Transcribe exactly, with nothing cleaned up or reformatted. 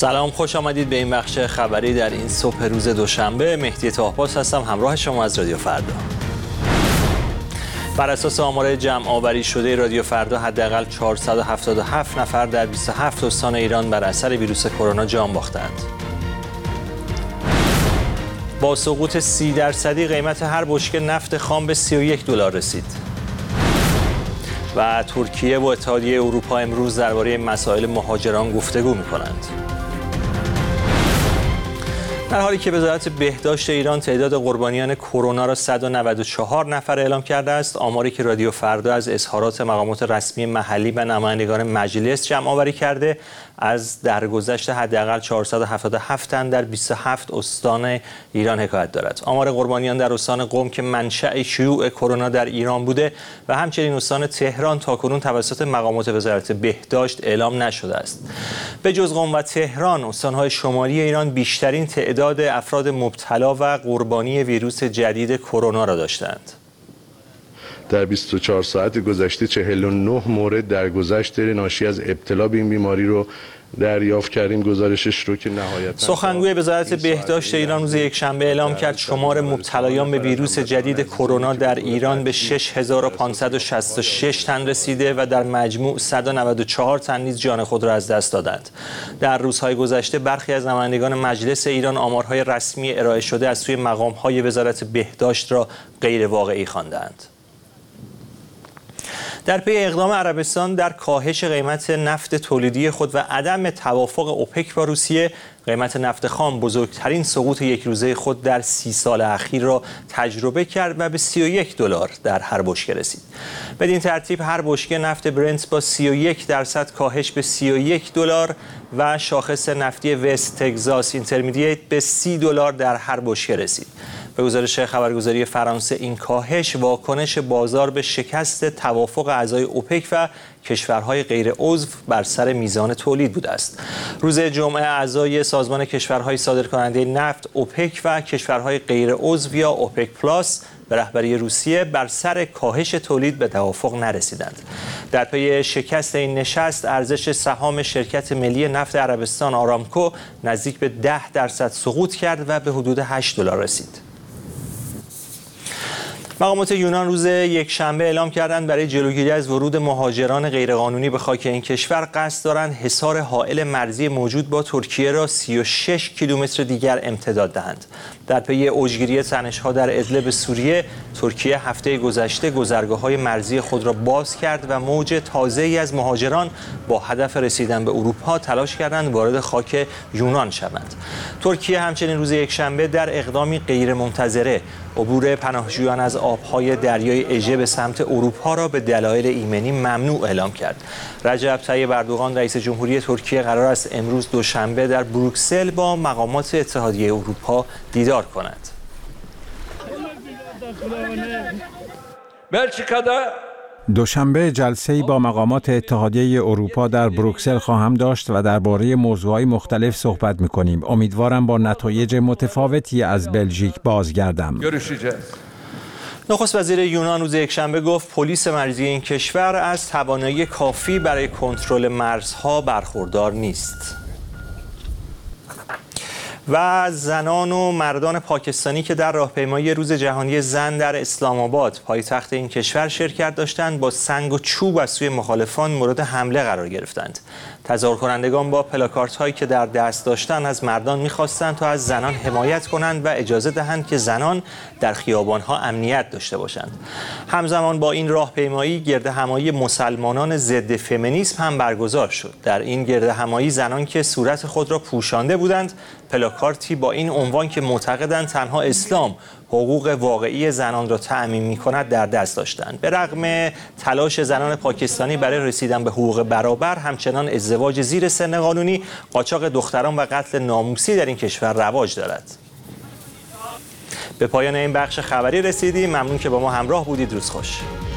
سلام، خوش آمدید به این بخش خبری در این صبح روز دوشنبه. مهدی طاهباز هستم، همراه شما از رادیو فردا. بر اساس آمار جمع آوری شده رادیو فردا، حداقل چهارصد و هفتاد و هفت نفر در بیست و هفت استان ایران بر اثر ویروس کرونا جان باختند. با سقوط سی درصدی قیمت هر بشکه نفت خام به سی و یک دلار رسید. و ترکیه و اتحادیه اروپا امروز درباره مسائل مهاجران گفتگو می‌کنند. در حالی که وزارت بهداشت ایران تعداد قربانیان کرونا را صد و نود و چهار نفر اعلام کرده است، آماری که رادیو فردا از اظهارات مقامات رسمی محلی و نمایندگان مجلس جمع آوری کرده، از درگذشت حداقل چهارصد و هفتاد و هفت تن در بیست و هفت استان ایران حکایت دارد. آمار قربانیان در استان قم که منشأ شیوع کرونا در ایران بوده و همچنین استان تهران تاکنون توسط مقامات وزارت بهداشت اعلام نشده است. به جز قم و تهران، استان‌های شمالی ایران بیشترین تعداد افراد مبتلا و قربانی ویروس جدید کرونا را داشتند. در بیست و چهار ساعت گذشته چهل و نه مورد درگذشت ناشی از ابتلا به این بیماری رو دریافت کردیم. گزارشش رو که نهایتاً سخنگوی وزارت بهداشت ایران روز یکشنبه اعلام کرد شمار مبتلایان به ویروس جدید کرونا در ایران به شش هزار و پانصد و شصت و شش تن رسیده و در مجموع صد و نود و چهار تن نیز جان خود را از دست دادند. در روزهای گذشته برخی از نمایندگان مجلس ایران آمارهای رسمی ارائه شده از سوی مقام‌های وزارت بهداشت را غیر واقعی خواندند. در پی اقدام عربستان در کاهش قیمت نفت تولیدی خود و عدم توافق اوپک با روسیه، قیمت نفت خام بزرگترین سقوط یک روزه خود در سی سال اخیر را تجربه کرد و به سی و یک دلار در هر بشکه رسید. بدین ترتیب هر بشکه نفت برنت با سی و یک درصد کاهش به سی و یک دلار و شاخص نفتی وست تگزاس اینترمدییت به سی دلار در هر بشکه رسید. به گزارش خبرگزاری فرانسه، این کاهش واکنش بازار به شکست توافق اعضای اوپک و کشورهای غیر عضو بر سر میزان تولید بوده است. روز جمعه اعضای سازمان کشورهای صادرکننده نفت اوپک و کشورهای غیر عضو یا اوپک پلاس به رهبری روسیه بر سر کاهش تولید به توافق نرسیدند. در پی شکست این نشست، ارزش سهام شرکت ملی نفت عربستان آرامکو نزدیک به ده درصد سقوط کرد و به حدود هشت دلار رسید. مقامات یونان روز یکشنبه اعلام کردند برای جلوگیری از ورود مهاجران غیرقانونی به خاک این کشور قصد دارند حصار حائل مرزی موجود با ترکیه را سی و شش کیلومتر دیگر امتداد دهند. در پی اوجگیری تنش‌ها در ادلب سوریه، ترکیه هفته گذشته گذرگاه‌های مرزی خود را باز کرد و موج تازه‌ای از مهاجران با هدف رسیدن به اروپا تلاش کردند وارد خاک یونان شوند. ترکیه همچنین روز یکشنبه در اقدامی غیرمنتظره عبور پناهجویان از آبهای دریای اژه به سمت اروپا را به دلایل ایمنی ممنوع اعلام کرد. رجب طیب اردوغان رئیس جمهوری ترکیه قرار است امروز دوشنبه در بروکسل با مقامات اتحادیه اروپا دیدار کند. دوشنبه جلسه‌ای با مقامات اتحادیه اروپا در بروکسل خواهم داشت و درباره موضوعات مختلف صحبت می‌کنیم. امیدوارم با نتایج متفاوتی از بلژیک بازگردم. نخست وزیر یونان روز یکشنبه گفت پلیس مرزی این کشور از توانایی کافی برای کنترل مرزها برخوردار نیست. و زنان و مردان پاکستانی که در راهپیمایی روز جهانی زن در اسلام آباد پایتخت این کشور شرکت داشتند، با سنگ و چوب از سوی مخالفان مورد حمله قرار گرفتند. تظاهر کنندگان با پلاکاردهایی هایی که در دست داشتند از مردان می‌خواستند تا از زنان حمایت کنند و اجازه دهند که زنان در خیابان‌ها امنیت داشته باشند. همزمان با این راهپیمایی گردهمایی مسلمانان ضد فمینیسم هم برگزار شد. در این گردهمایی زنان که صورت خود را پوشانده بودند، پلاکاردی با این عنوان که معتقدند تنها اسلام حقوق واقعی زنان را تأمین می‌کند در دست داشتند. به رغم تلاش زنان پاکستانی برای رسیدن به حقوق برابر، همچنان ازدواج زیر سن قانونی، قاچاق دختران و قتل ناموسی در این کشور رواج دارد. به پایان این بخش خبری رسیدیم. ممنون که با ما همراه بودید. روز خوش.